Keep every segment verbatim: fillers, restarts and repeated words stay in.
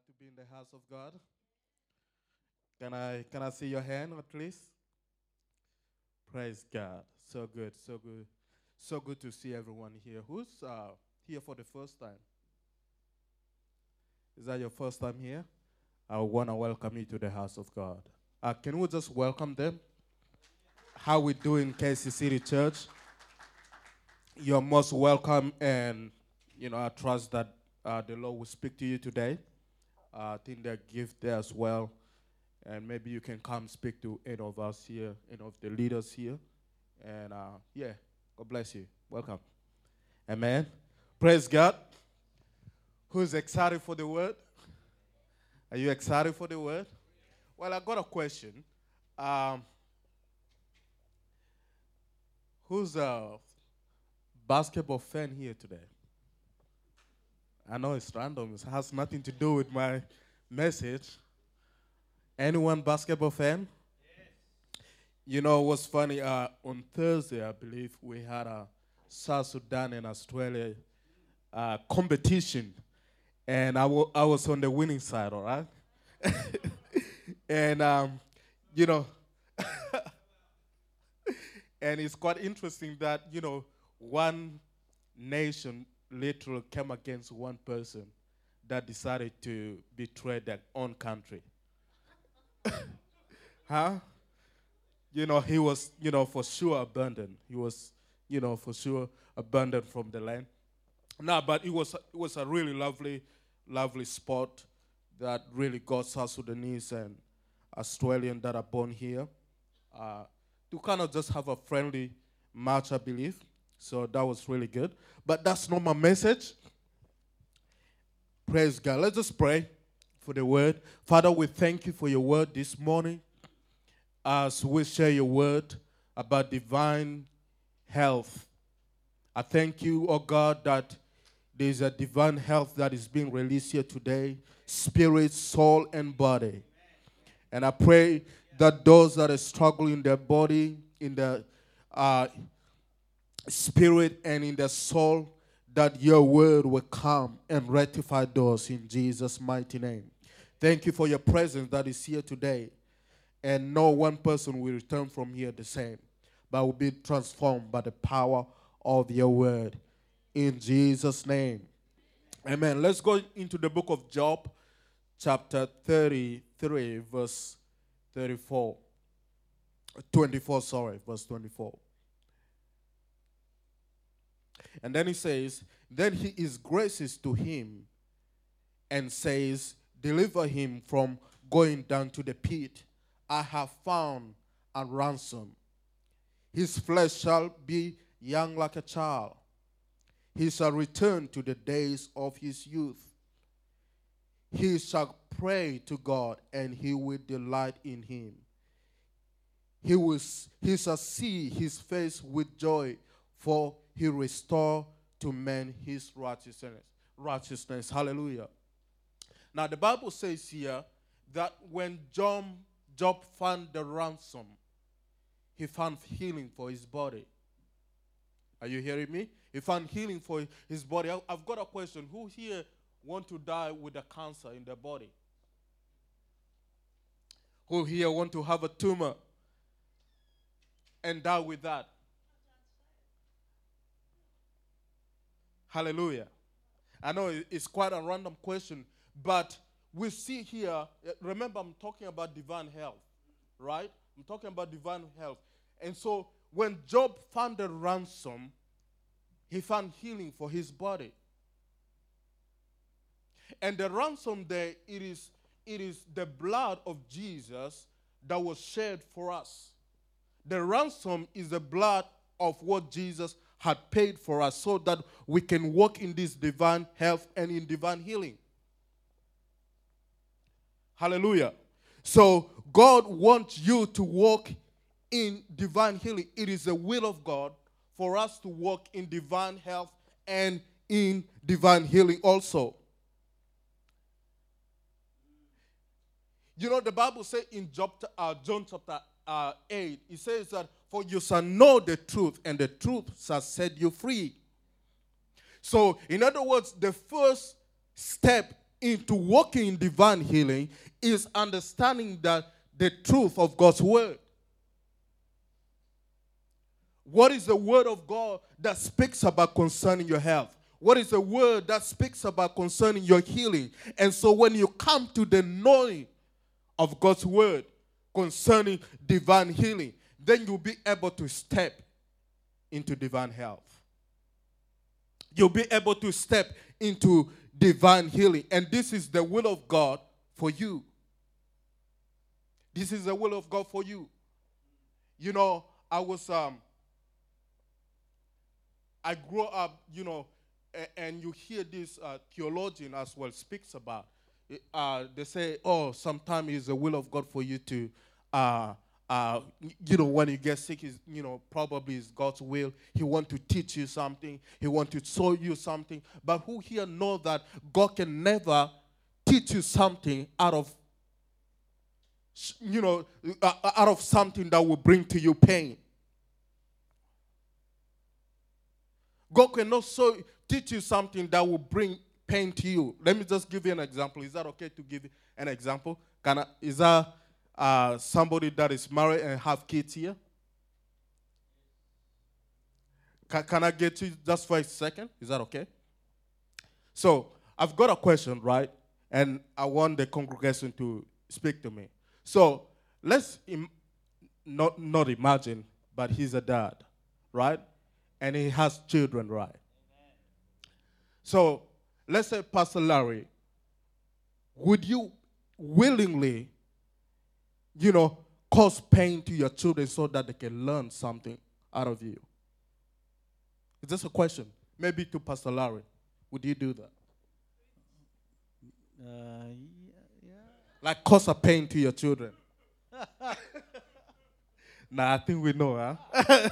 to be in the house of God? Can I can I see your hand at least? Praise God. So good, so good. So good to see everyone here. Who's uh, here for the first time? Is that your first time here? I want to welcome you to the house of God. Uh, can we just welcome them? How we do in K C City Church? You're most welcome, and you know I trust that uh, the Lord will speak to you today. Uh, I think they're gift there as well, and maybe you can come speak to any of us here, any of the leaders here, and uh, yeah, God bless you. Welcome. Amen. Praise God. Who's excited for the word? Are you excited for the word? Well, I got a question. Um, who's a basketball fan here today? I know it's random. It has nothing to do with my message. Anyone basketball fan? Yes. You know what's funny? Uh, on Thursday, I believe, we had a South Sudan and Australia uh, competition. And I, w- I was on the winning side, all right? and, um, you know, and it's quite interesting that, you know, one nation literally came against one person that decided to betray their own country. Huh? You know, he was, you know, for sure abandoned. He was, you know, for sure abandoned from the land. No, but it was, it was a really lovely, lovely sport that really got South Sudanese and Australian that are born here uh, to kind of just have a friendly match, I believe. So that was really good. But that's not my message. Praise God. Let's just pray for the word. Father, we thank you for your word this morning as we share your word about divine health. I thank you, oh God, that there's a divine health that is being released here today, spirit, soul, and body. And I pray that those that are struggling in their body, in their uh, spirit, and in their soul, that your word will come and rectify those in Jesus' mighty name. Thank you for your presence that is here today. And no one person will return from here the same, but will be transformed by the power of your word. In Jesus' name. Amen. Let's go into the book of Job, chapter thirty-three, verse thirty-four. twenty-four, sorry, verse twenty-four. And then he says, then he is gracious to him and says, deliver him from going down to the pit. I have found a ransom. His flesh shall be young like a child. He shall return to the days of his youth. He shall pray to God, and he will delight in him. He will, he shall see his face with joy, for he restore to man his righteousness. Righteousness. Hallelujah. Now the Bible says here that when Job, Job found the ransom, he found healing for his body. Are you hearing me? He found healing for his body. I, I've got a question. Who here want to die with a cancer in their body? Who here want to have a tumor and die with that? Hallelujah. I know it's quite a random question, but we see here, remember I'm talking about divine health, right? I'm talking about divine health. And so when Job found the ransom, he found healing for his body. And the ransom there, it is, it is the blood of Jesus that was shed for us. The ransom is the blood of what Jesus had paid for us so that we can walk in this divine health and in divine healing. Hallelujah. So God wants you to walk in divine healing. It is the will of God for us to walk in divine health and in divine healing also. You know, the Bible says in Job, uh, John chapter uh, eight, it says that, for you shall know the truth, and the truth shall set you free. So, in other words, the first step into walking in divine healing is understanding that the truth of God's word. What is the word of God that speaks about concerning your health? What is the word that speaks about concerning your healing? And so when you come to the knowing of God's word concerning divine healing, then you'll be able to step into divine health. You'll be able to step into divine healing. And this is the will of God for you. This is the will of God for you. You know, I was, um, I grew up, you know, a- and you hear this uh, theologian as well speaks about. Uh, they say, oh, sometimes it's the will of God for you to, uh, uh, you know, when you get sick, is you know, probably it's God's will. He wants to teach you something. He wants to show you something. But who here know that God can never teach you something out of, you know, uh, out of something that will bring to you pain? God cannot so teach you something that will bring pain to you. Let me just give you an example. Is that okay to give you an example? Can I, is that uh, somebody that is married and have kids here? Can, can I get you just for a second? Is that okay? So I've got a question, right? And I want the congregation to speak to me. So let's Im- not, not imagine, but he's a dad, right? And he has children, right? Amen. So let's say, Pastor Larry, would you willingly, you know, cause pain to your children so that they can learn something out of you? Is this a question? Maybe to Pastor Larry. Would you do that? Uh, yeah, yeah. Like cause a pain to your children? Nah, I think we know, huh?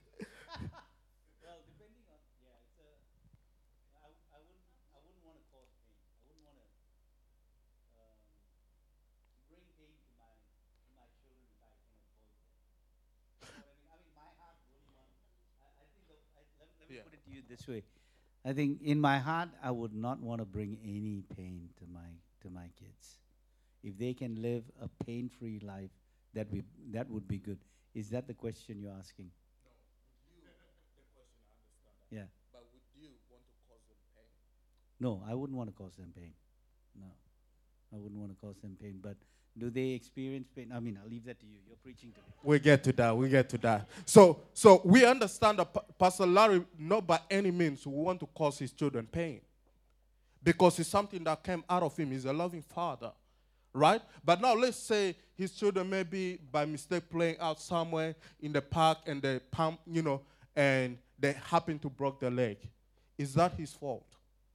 Put it to you this way. I think in my heart, I would not want to bring any pain to my to my kids. If they can live a pain-free life, that we that would be good. Is that the question you're asking? No, would you, the question, I understand that. Yeah. But would you want to cause them pain? No, I wouldn't want to cause them pain. No, I wouldn't want to cause them pain. But do they experience pain? I mean, I'll leave that to you. You're preaching to me. We get to that. We get to that. So, so we understand that Pa- Pastor Larry, not by any means, will want to cause his children pain, because it's something that came out of him. He's a loving father, right? But now let's say his children may be by mistake playing out somewhere in the park, and they pump, you know, and they happen to break their leg. Is that his fault?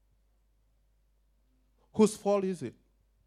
Whose fault is it?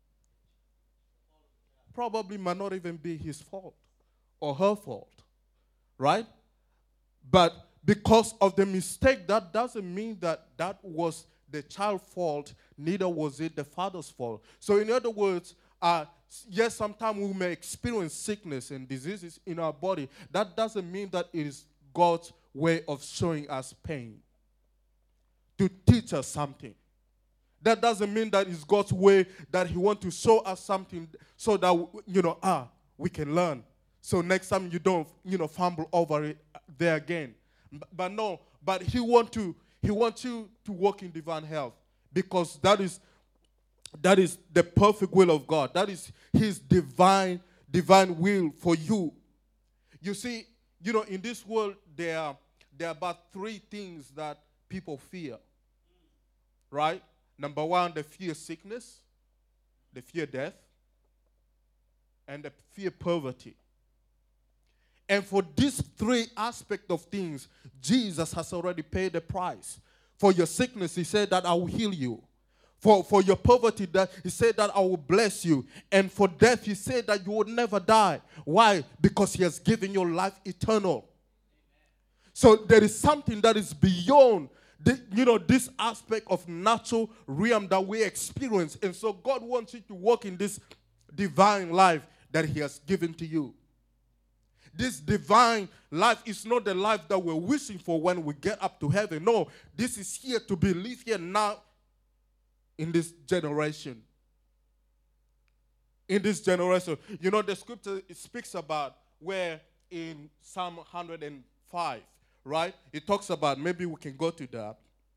Probably might not even be his fault or her fault, right? But because of the mistake, that doesn't mean that that was the child's fault, neither was it the father's fault. So in other words, uh, yes, sometimes we may experience sickness and diseases in our body. That doesn't mean that it is God's way of showing us pain, to teach us something. That doesn't mean that it's God's way that he wants to show us something so that, you know, ah, we can learn. So next time you don't, you know, fumble over it there again. But, but no, but he want to, he wants you to walk in divine health, because that is, that is the perfect will of God. That is his divine, divine will for you. You see, you know, in this world, there are, there are about three things that people fear, right? Number one, they fear sickness, they fear death, and they fear poverty. And for these three aspects of things, Jesus has already paid the price. For your sickness, he said that I will heal you. For, for your poverty, that he said that I will bless you. And for death, he said that you will never die. Why? Because he has given your life eternal. So there is something that is beyond The, you know, this aspect of natural realm that we experience. And so God wants you to walk in this divine life that he has given to you. This divine life is not the life that we're wishing for when we get up to heaven. No, this is here to be lived here now in this generation. In this generation. You know, the scripture it speaks about where in Psalm one hundred five, right? It talks about, maybe we can go to that.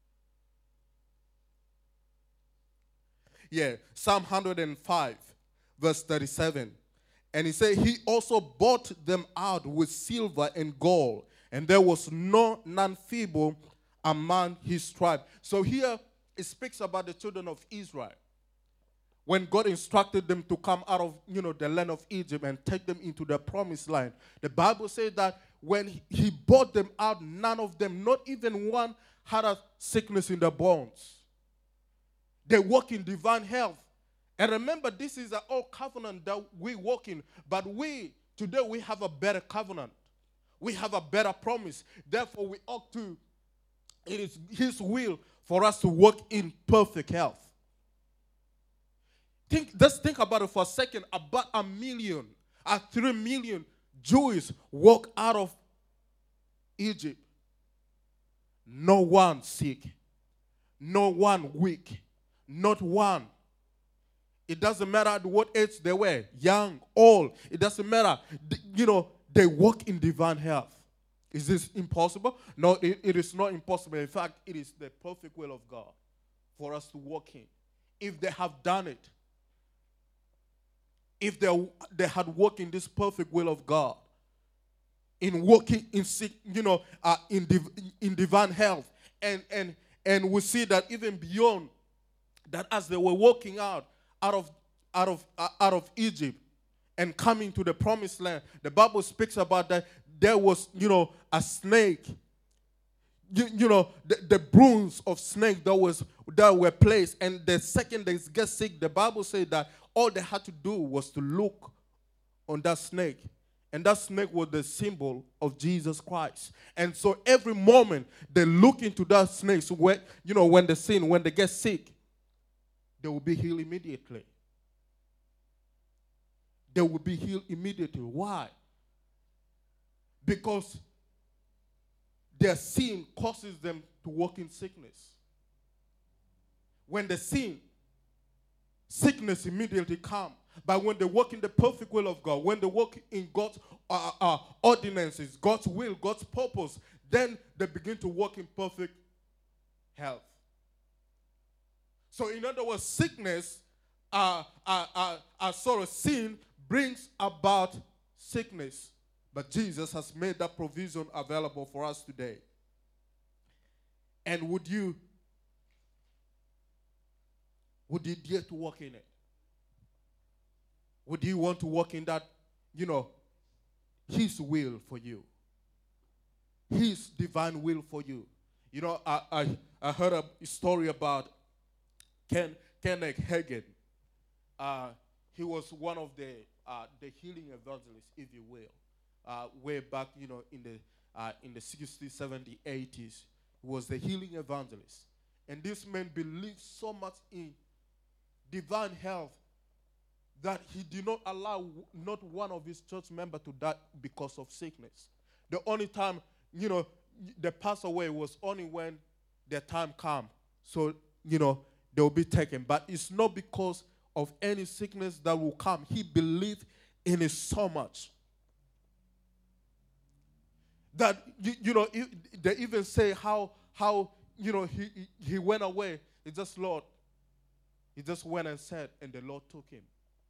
Yeah, Psalm one hundred five, verse thirty-seven. And he said, he also bought them out with silver and gold, and there was no none feeble among his tribe. So here it speaks about the children of Israel. When God instructed them to come out of, you know, the land of Egypt and take them into the promised land, the Bible says that when he brought them out, none of them, not even one, had a sickness in their bones. They walk in divine health. And remember, this is an old covenant that we walk in. But we, today, we have a better covenant. We have a better promise. Therefore, we ought to, it is his will for us to walk in perfect health. Think, just think about it for a second. About a million, a three million Jews walk out of Egypt. No one sick. No one weak. Not one. It doesn't matter at what age they were, young, old. It doesn't matter. You know, they walk in divine health. Is this impossible? No, it, it is not impossible. In fact, it is the perfect will of God for us to walk in. If they have done it, if they, they had walked in this perfect will of God, in walking in, you know, uh, in, div, in divine health, and, and, and we see that even beyond that, as they were walking out, out of, out of, uh, out of Egypt and coming to the promised land, the Bible speaks about that there was, you know, a snake, you, you know, the, the bruise of snake that was that were placed, and the second they get sick, the Bible said that all they had to do was to look on that snake, and that snake was the symbol of Jesus Christ. And so every moment they look into that snake, so when, you know, when they sin, when they get sick, they will be healed immediately. They will be healed immediately. Why? Because their sin causes them to walk in sickness. When they sin, sickness immediately comes. But when they walk in the perfect will of God, when they walk in God's uh, uh, ordinances, God's will, God's purpose, then they begin to walk in perfect health. So in other words, sickness, uh, uh, uh, uh, sorry, sin brings about sickness. But Jesus has made that provision available for us today. And would you, would you dare to walk in it? Would you want to walk in that, you know, his will for you? His divine will for you. You know, I, I, I heard a story about Ken, Kenneth Hagin. Uh, he was one of the, uh, the healing evangelists, if you will. Uh, way back, you know, in the uh, in the sixties, seventies, eighties, he was the healing evangelist. And this man believed so much in divine health that he did not allow w- not one of his church members to die because of sickness. The only time, you know, they passed away was only when their time came. So, you know, they will be taken. But it's not because of any sickness that will come. He believed in it so much that, you, you know, they even say how, how you know, he, he, he went away. He just, Lord, he just went and said, and the Lord took him.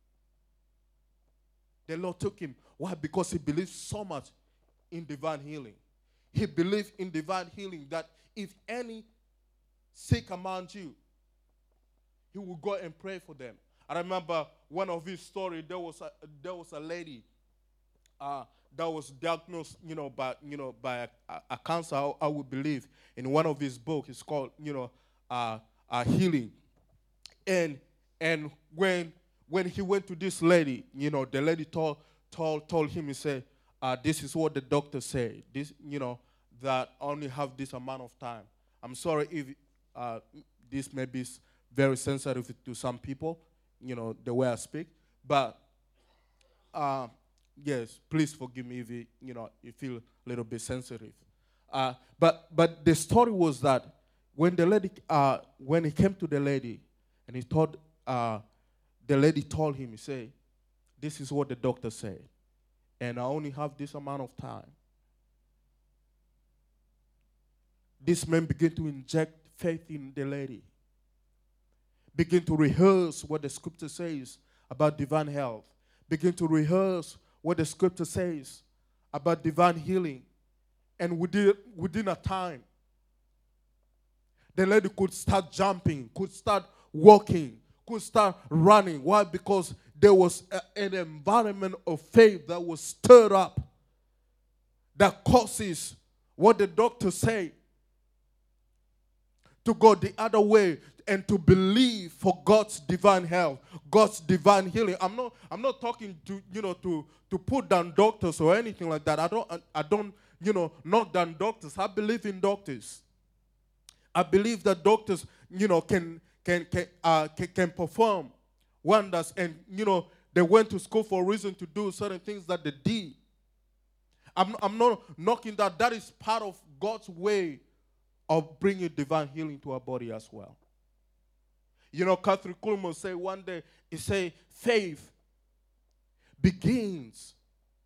The Lord took him. Why? Because he believed so much in divine healing. He believed in divine healing that if any sick among you, he would go and pray for them. I remember one of his stories, there was a, there was a lady uh, that was diagnosed, you know, by, you know, by a, a cancer, I, I would believe. In one of his books, it's called, you know, uh, uh, Healing. And and when when he went to this lady, you know, the lady told told told him, he said, uh, this is what the doctor said. This, you know, that only have this amount of time. I'm sorry if uh, this may be very sensitive to some people, you know, the way I speak, but uh, yes, please forgive me if you, you know, you feel a little bit sensitive. Uh, but but the story was that when the lady, uh, when he came to the lady, And he told, uh, the lady told him, he said, this is what the doctor said. And I only have this amount of time. This man began to inject faith in the lady. Begin to rehearse what the scripture says about divine health. Begin to rehearse what the scripture says about divine healing. And within, within a time, the lady could start jumping, could start walking, could start running. Why? Because there was a, an environment of faith that was stirred up that causes what the doctor said to go the other way and to believe for God's divine health, God's divine healing. I'm not I'm not talking to, you know, to to put down doctors or anything like that. I don't I, I don't, you know, knock down doctors. I believe in doctors. I believe that doctors, you know, can can can uh, can, can perform wonders, and you know, they went to school for a reason to do certain things that they did. I'm I'm not knocking that. That is part of God's way of bringing divine healing to our body as well. You know, Catherine Kuhlman said one day, he said, faith begins.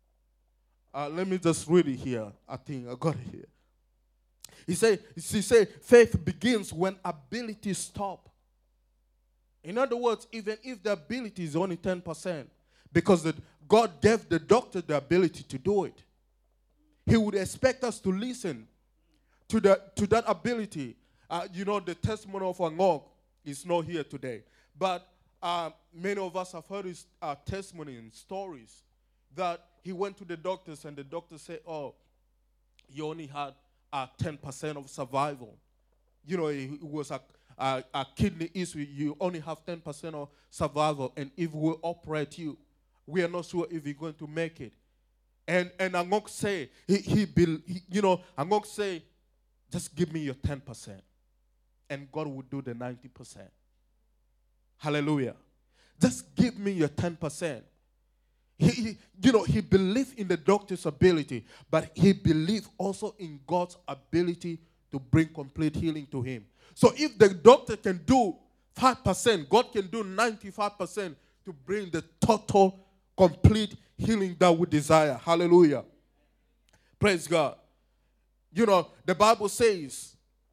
Uh, let me just read it here. I think I got it here. He said, he said, faith begins when abilities stop. In other words, even if the ability is only ten percent, because the, God gave the doctor the ability to do it, he would expect us to listen to, the, to that ability. Uh, you know, the testimony of Angok is not here today. But uh, many of us have heard his uh, testimony and stories that he went to the doctors and the doctor said, oh, you only had uh, ten percent of survival. You know, it, it was a, a, a kidney issue. You only have ten percent of survival. And if we operate you, we are not sure if you're going to make it. And and Angok say, he, he, he you know, Angok say, just give me your ten percent. And God will do the ninety percent. Hallelujah. Just give me your ten percent. He, he, you know, he believed in the doctor's ability, but he believed also in God's ability to bring complete healing to him. So if the doctor can do five percent, God can do ninety-five percent to bring the total, complete healing that we desire. Hallelujah. Praise God. You know, the Bible says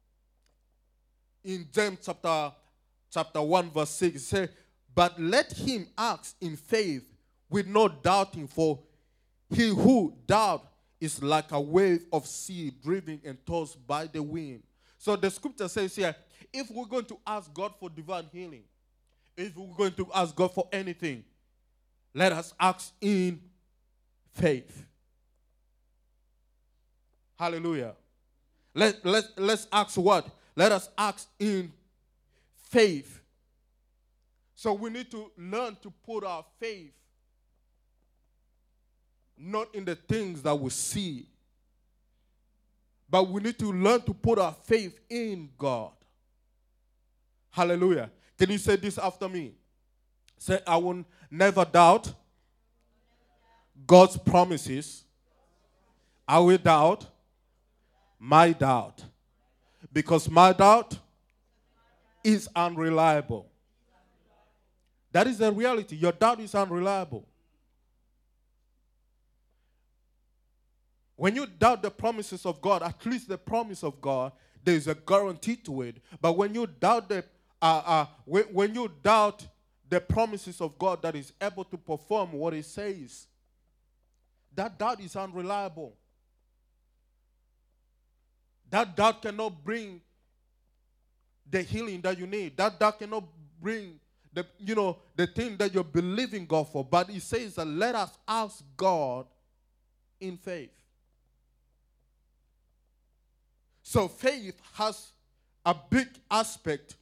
in James chapter, chapter one, verse six, it says, but let him ask in faith with no doubting, for he who doubts is like a wave of sea driven and tossed by the wind. So the scripture says here, if we're going to ask God for divine healing, if we're going to ask God for anything, let us ask in faith. Hallelujah. Let, let, let's ask what? Let us ask in faith. So we need to learn to put our faith not in the things that we see, but we need to learn to put our faith in God. Hallelujah. Can you say this after me? Say, I will never doubt God's promises. I will doubt my doubt, because my doubt is unreliable. That is the reality. Your doubt is unreliable. When you doubt the promises of God, at least the promise of God, there is a guarantee to it. But when you doubt the, uh, uh, when, when you doubt the promises of God that is able to perform what He says, that doubt is unreliable. That doubt cannot bring the healing that you need. That doubt cannot bring the, you know, the thing that you're believing God for. But He says that let us ask God in faith. So faith has a big aspect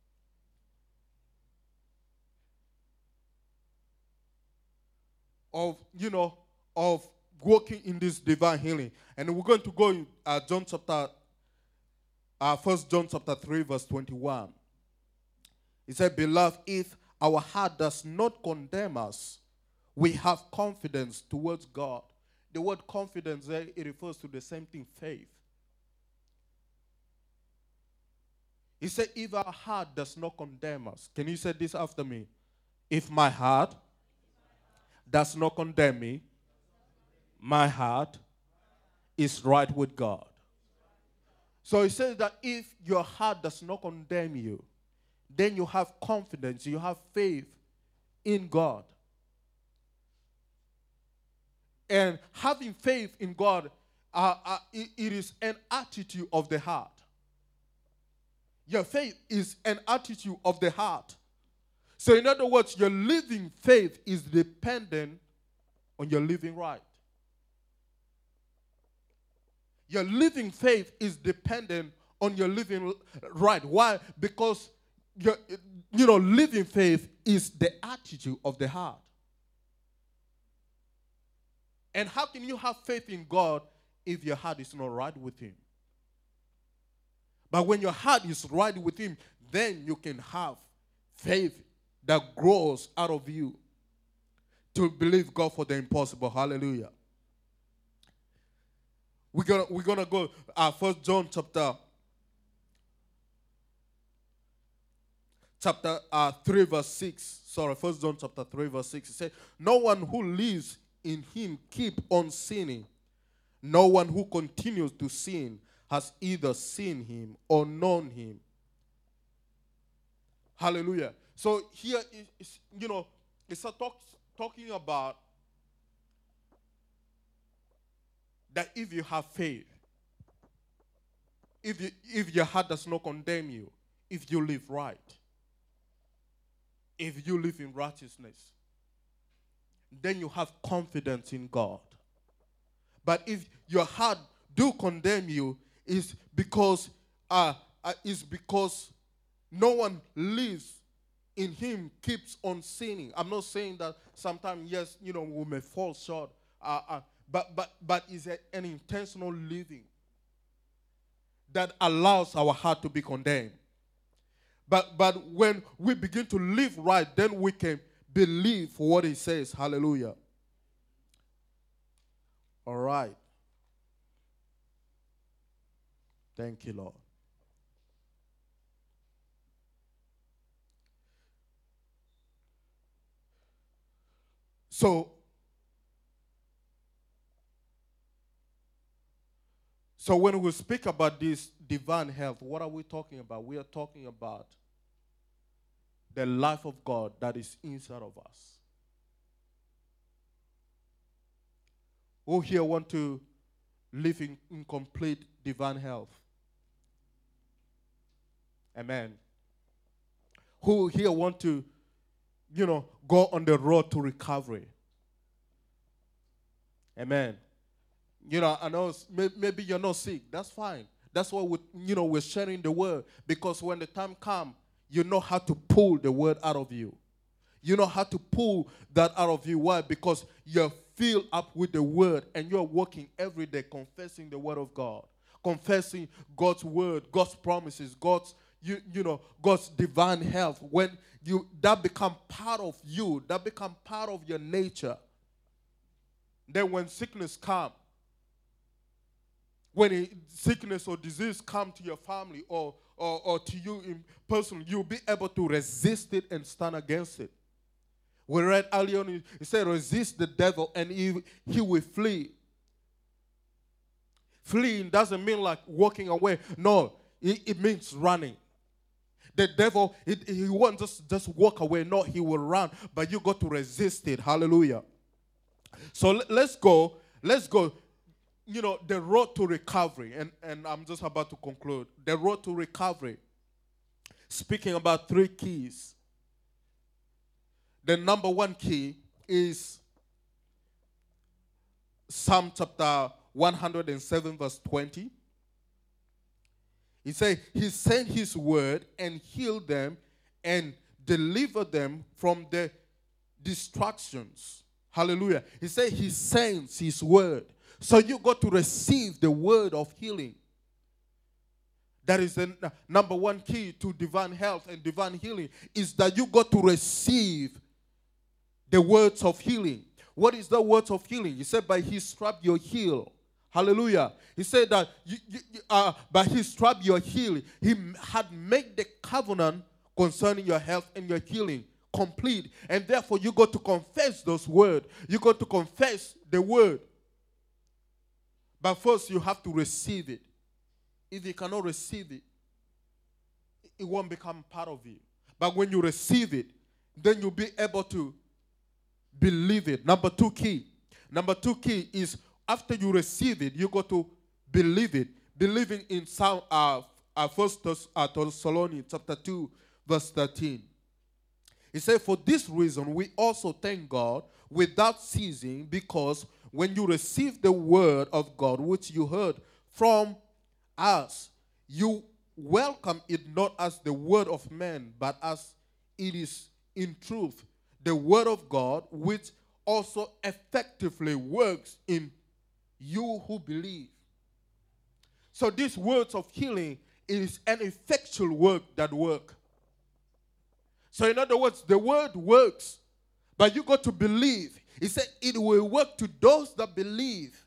of, you know, of working in this divine healing. And we're going to go in uh, John chapter, uh, First John chapter three, verse twenty-one. He said, beloved, if our heart does not condemn us, we have confidence towards God. The word confidence there, it refers to the same thing, faith. He said, if our heart does not condemn us. Can you say this after me? If my heart does not condemn me, my heart is right with God. So he says that if your heart does not condemn you, then you have confidence, you have faith in God. And having faith in God, uh, uh, it, it is an attitude of the heart. Your faith is an attitude of the heart. So in other words, your living faith is dependent on your living right. Your living faith is dependent on your living right. Why? Because your, you know, living faith is the attitude of the heart. And how can you have faith in God if your heart is not right with Him? But when your heart is right with Him, then you can have faith that grows out of you to believe God for the impossible. Hallelujah. We're gonna we're gonna go uh, First John chapter chapter uh, three verse six. Sorry, First John chapter three verse six. It says, "No one who lives in Him keep on sinning. No one who continues to sin has either seen Him or known Him." Hallelujah. So here is, you know, it's a talk, talking about that if you have faith, if you, if your heart does not condemn you, if you live right, if you live in righteousness, then you have confidence in God. But if your heart do condemn you, is because uh, uh is because no one lives in Him, keeps on sinning. I'm not saying that sometimes, yes, you know, we may fall short, uh, uh, but but but is an intentional living that allows our heart to be condemned. But but when we begin to live right, then we can believe what He says. Hallelujah. All right. Thank you, Lord. So, so when we speak about this divine health, what are we talking about? We are talking about the life of God that is inside of us. Who here want to live in, in complete divine health? Amen. Who here want to, you know, go on the road to recovery? Amen. You know, I know maybe you're not sick. That's fine. That's why we, you know, we're sharing the word, because when the time comes, you know how to pull the word out of you. You know how to pull that out of you. Why? Because you're filled up with the word and you're working every day confessing the word of God, confessing God's word, God's promises, God's you you know God's divine health. When you that become part of you, that become part of your nature. Then when sickness comes, when a sickness or disease come to your family or, or, or to you in person, you'll be able to resist it and stand against it. We read earlier on, it said, resist the devil and he, he will flee. Fleeing doesn't mean like walking away. No, it, it means running. The devil, it, he won't just, just walk away. No, he will run, but you got to resist it. Hallelujah. So let, let's go. Let's go. You know, the road to recovery, and, and I'm just about to conclude. The road to recovery, speaking about three keys. The number one key is Psalm chapter one hundred seven verse twenty. He said, He sent His word and healed them and delivered them from the distractions. Hallelujah. He said He sends His word. So you got to receive the word of healing. That is the n- number one key to divine health and divine healing, is that you got to receive the words of healing. What is the words of healing? He said, by His stripes you're healed. Hallelujah. He said that you, you, you, uh, by his stripe you are healed. He m- had made the covenant concerning your health and your healing complete. And therefore you got to confess those words. You got to confess the word. But first you have to receive it. If you cannot receive it, it won't become part of you. But when you receive it, then you'll be able to believe it. Number two key. Number two key is after you receive it, you got to believe it. Believing in Psalm, uh, uh, First uh, Thessalonians chapter two, verse thirteen. He said, for this reason, we also thank God without ceasing, because when you receive the word of God, which you heard from us, you welcome it not as the word of man, but as it is in truth, the word of God, which also effectively works in you who believe. So these words of healing is an effectual work that work. So in other words, the word works, but you got to believe. He said it will work to those that believe.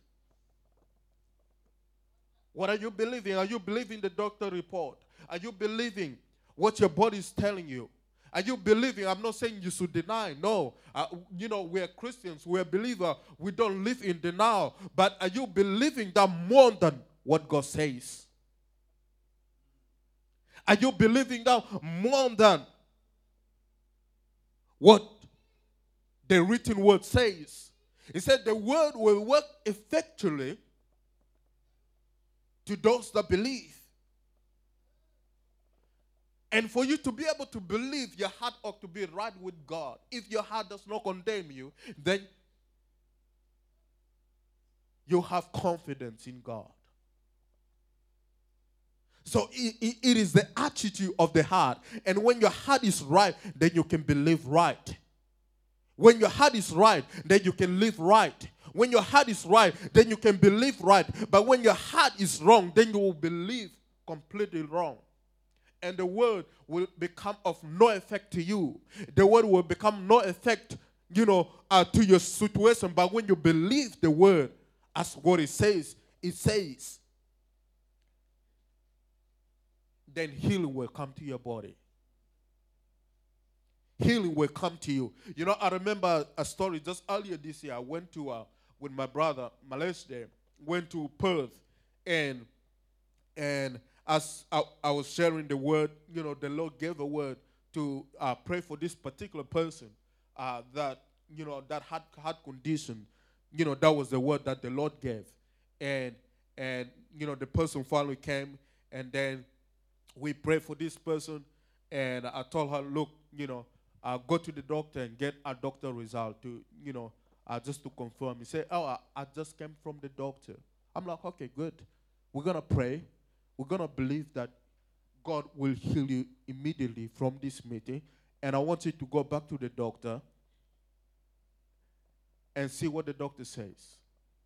What are you believing? Are you believing the doctor report? Are you believing what your body is telling you? Are you believing? I'm not saying you should deny. No. Uh, you know, we're Christians. We're believers. We don't live in denial. But are you believing that more than what God says? Are you believing that more than what the written word says? He said the word will work effectually to those that believe. And for you to be able to believe, your heart ought to be right with God. If your heart does not condemn you, then you have confidence in God. So it, it, it is the attitude of the heart. And when your heart is right, then you can believe right. When your heart is right, then you can live right. When your heart is right, then you can believe right. But when your heart is wrong, then you will believe completely wrong. And the word will become of no effect to you. The word will become no effect, you know, uh, to your situation. But when you believe the word as what it says, it says, then healing will come to your body. Healing will come to you. You know, I remember a story just earlier this year. I went to, uh, with my brother, Malaysia, went to Perth, and, and as I, I was sharing the word, you know, the Lord gave a word to uh, pray for this particular person uh, that, you know, that had heart condition. You know, that was the word that the Lord gave. And, and you know, the person finally came, and then we prayed for this person, and I told her, look, you know, uh, go to the doctor and get a doctor result to, you know, uh, just to confirm. He said, oh, I, I just came from the doctor. I'm like, okay, good. We're going to pray. We're going to believe that God will heal you immediately from this meeting. And I want you to go back to the doctor and see what the doctor says.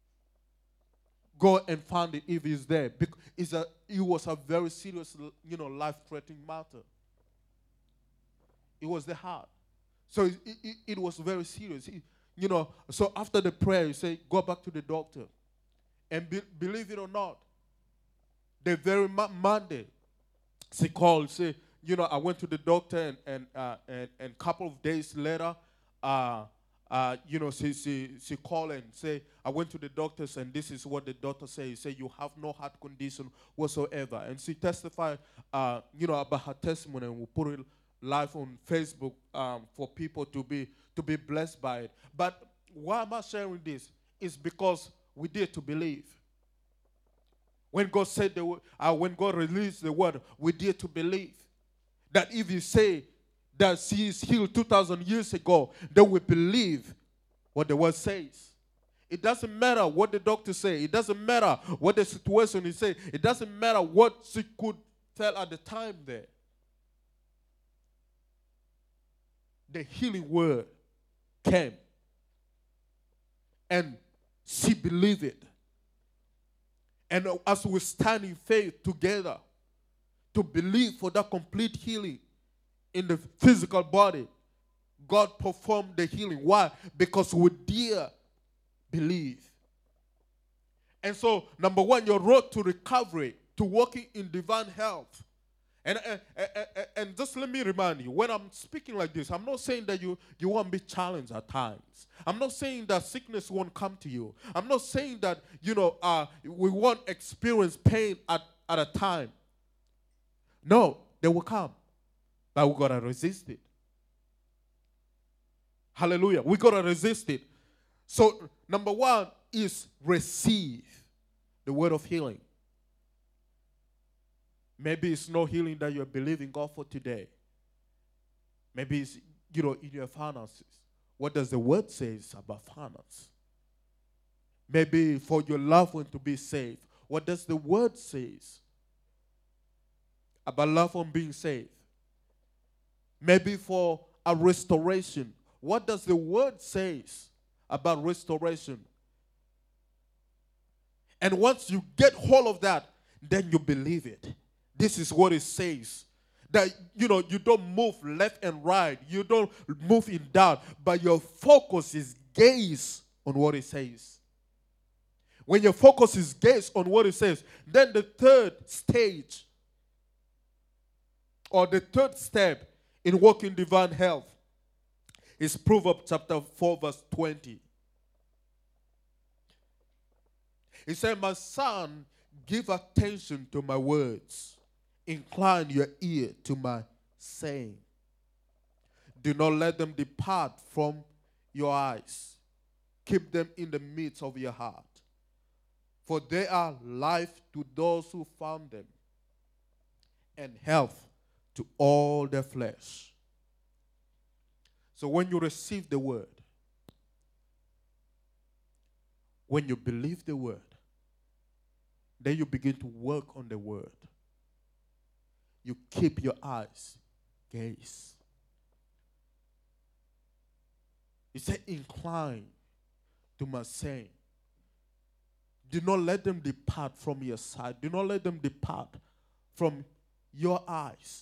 Go and find it if it's there. Because it's a, it was a very serious, you know, life-threatening matter. It was the heart. So it, it, it was very serious. It, you know, so after the prayer, you say, go back to the doctor. And be, believe it or not, the very ma- Monday, she called, say, you know, I went to the doctor, and and uh, and a couple of days later, uh, uh, you know, she, she, she called and say, I went to the doctors, and this is what the doctor said. He said, you have no heart condition whatsoever. And she testified, uh, you know, about her testimony, and we put it live on Facebook um, for people to be to be blessed by it. But why am I sharing this? It's because we dare to believe. When God said the word, uh, when God released the word, we dare to believe that if you say that she is healed two thousand years ago, then we believe what the word says. It doesn't matter what the doctor say. It doesn't matter what the situation is saying. It doesn't matter what she could tell at the time there. The healing word came, and she believed it. And as we stand in faith together to believe for that complete healing in the physical body, God performed the healing. Why? Because we dare believe. And so, number one, your road to recovery, to walking in divine health. And, and, and, and just let me remind you, when I'm speaking like this, I'm not saying that you, you won't be challenged at times. I'm not saying that sickness won't come to you. I'm not saying that, you know, uh, we won't experience pain at, at a time. No, they will come. But we got to resist it. Hallelujah. We got to resist it. So, number one is receive the word of healing. Maybe it's no healing that you're believing God for today. Maybe it's, you know, in your finances. What does the word say about finance? Maybe for your loved one to be saved. What does the word say about loved one being saved? Maybe for a restoration. What does the word say about restoration? And once you get hold of that, then you believe it. This is what it says. That, you know, you don't move left and right. You don't move in doubt. But your focus is gaze on what it says. When your focus is gaze on what it says, then the third stage or the third step in walking divine health is Proverbs chapter four verse twenty. It said, my son, give attention to my words. Incline your ear to my saying. Do not let them depart from your eyes. Keep them in the midst of your heart. For they are life to those who found them, and health to all their flesh. So when you receive the word, when you believe the word, then you begin to work on the word. You keep your eyes gaze. He said, incline to my saying. Do not let them depart from your sight. Do not let them depart from your eyes.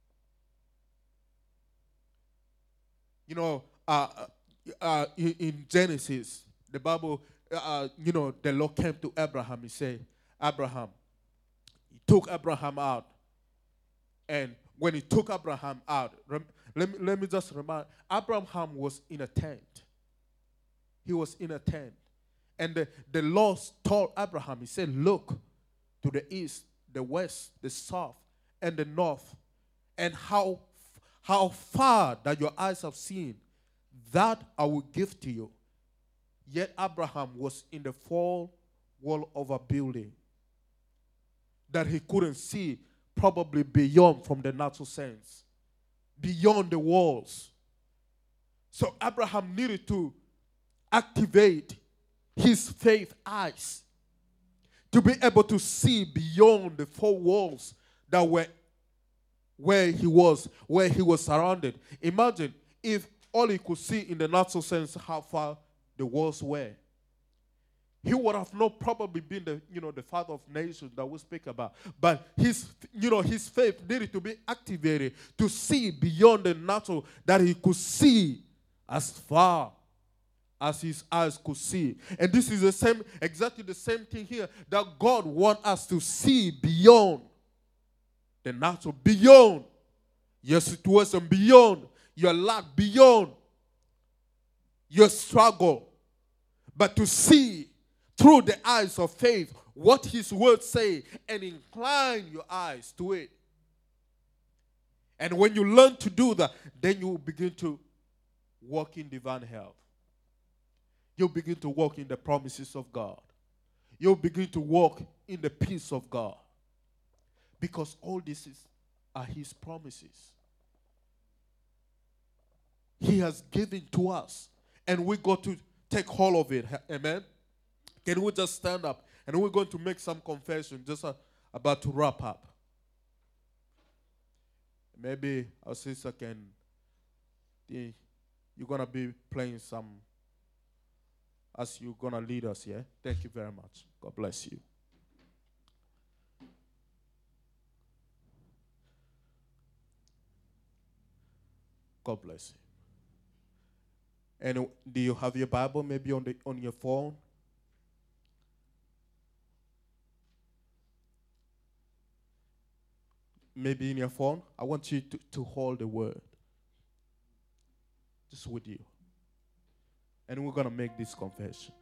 You know, uh, uh, in, in Genesis, the Bible, uh, you know, the Lord came to Abraham. He said, Abraham, he took Abraham out. And when he took Abraham out, rem, let, me, let me just remind, Abraham was in a tent. He was in a tent. And the, the Lord told Abraham, he said, look to the east, the west, the south, and the north. And how, how far that your eyes have seen, that I will give to you. Yet Abraham was in the four wall of a building that he couldn't see, probably beyond from the natural sense, beyond the walls. So Abraham needed to activate his faith eyes to be able to see beyond the four walls that were where he was, where he was surrounded. Imagine if all he could see in the natural sense how far the walls were. He would have not probably been the, you know, the father of nations that we speak about. But his, you know, his faith needed to be activated to see beyond the natural, that he could see as far as his eyes could see. And this is the same, exactly the same thing here, that God wants us to see beyond the natural, beyond your situation, beyond your lack, beyond your struggle, but to see through the eyes of faith what his words say and incline your eyes to it. And when you learn to do that, then you will begin to walk in divine health. You'll begin to walk in the promises of God. You'll begin to walk in the peace of God. Because all this is, are his promises. He has given to us. And we got to take hold of it. Amen? Can we just stand up? And we're going to make some confession, just uh, about to wrap up. Maybe our sister can, the, you're going to be playing some, as you're going to lead us, yeah? Thank you very much. God bless you. God bless you. And do you have your Bible maybe on the on your phone? maybe in your phone, I want you to, to hold the word. Just with you. And we're going to make this confession.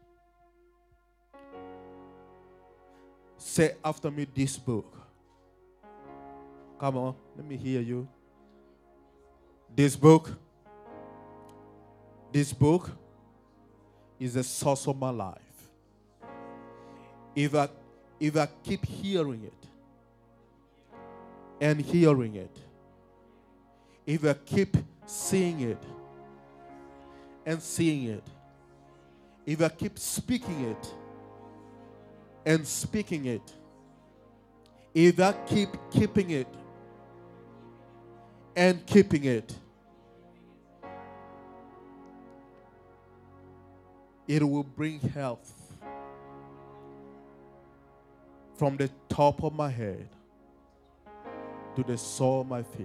Say after me this book. Come on, let me hear you. This book, this book is the source of my life. If I, if I keep hearing it and hearing it, if I keep seeing it and seeing it, if I keep speaking it and speaking it, if I keep keeping it and keeping it, it will bring health from the top of my head to the sole of my feet.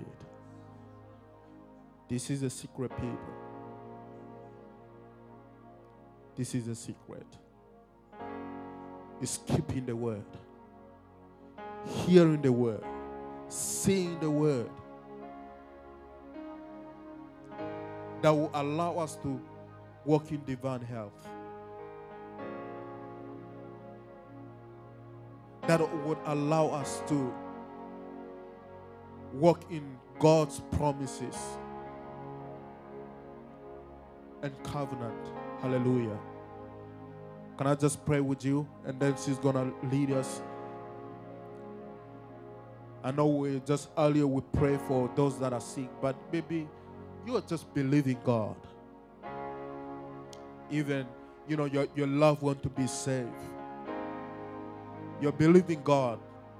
This is a secret, people. This is a secret. It's keeping the word, hearing the word, seeing the word, that will allow us to walk in divine health, that would allow us to walk in God's promises and covenant. Hallelujah. Can I just pray with you? And then she's going to lead us. I know we just earlier we pray for those that are sick, but maybe you are just believing God. Even, you know, your, your loved one to be saved. You're believing God.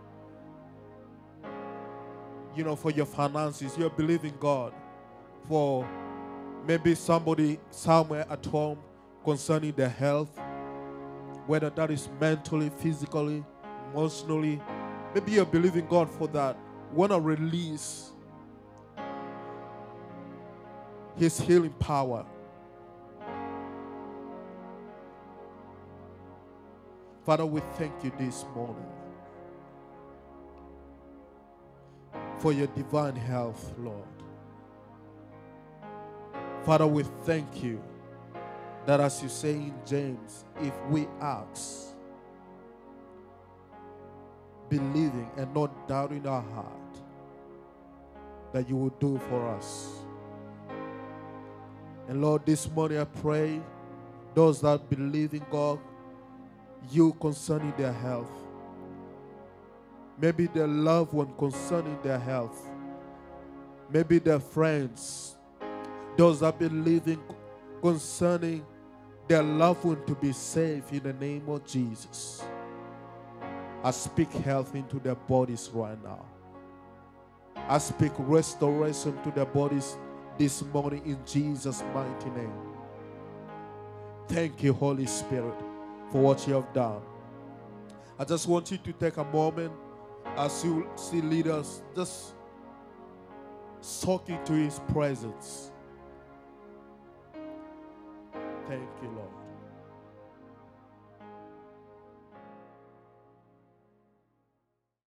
You know, for your finances. You're believing God for maybe somebody somewhere at home concerning their health. Whether that is mentally, physically, emotionally. Maybe you're believing God for that. Want to release His healing power. Father, we thank you this morning for your divine health, Lord. Father, we thank you that as you say in James, if we ask, believing and not doubting our heart, that you will do for us. And Lord, this morning I pray those that believe in God, you concerning their health, maybe their loved one concerning their health, maybe their friends, those that believe in concerning their loved one to be saved in the name of Jesus. I speak health into their bodies right now. I speak restoration to their bodies this morning in Jesus' mighty name. Thank you, Holy Spirit, for what you have done. I just want you to take a moment as you see leaders, just soak into His presence. Thank you, Lord.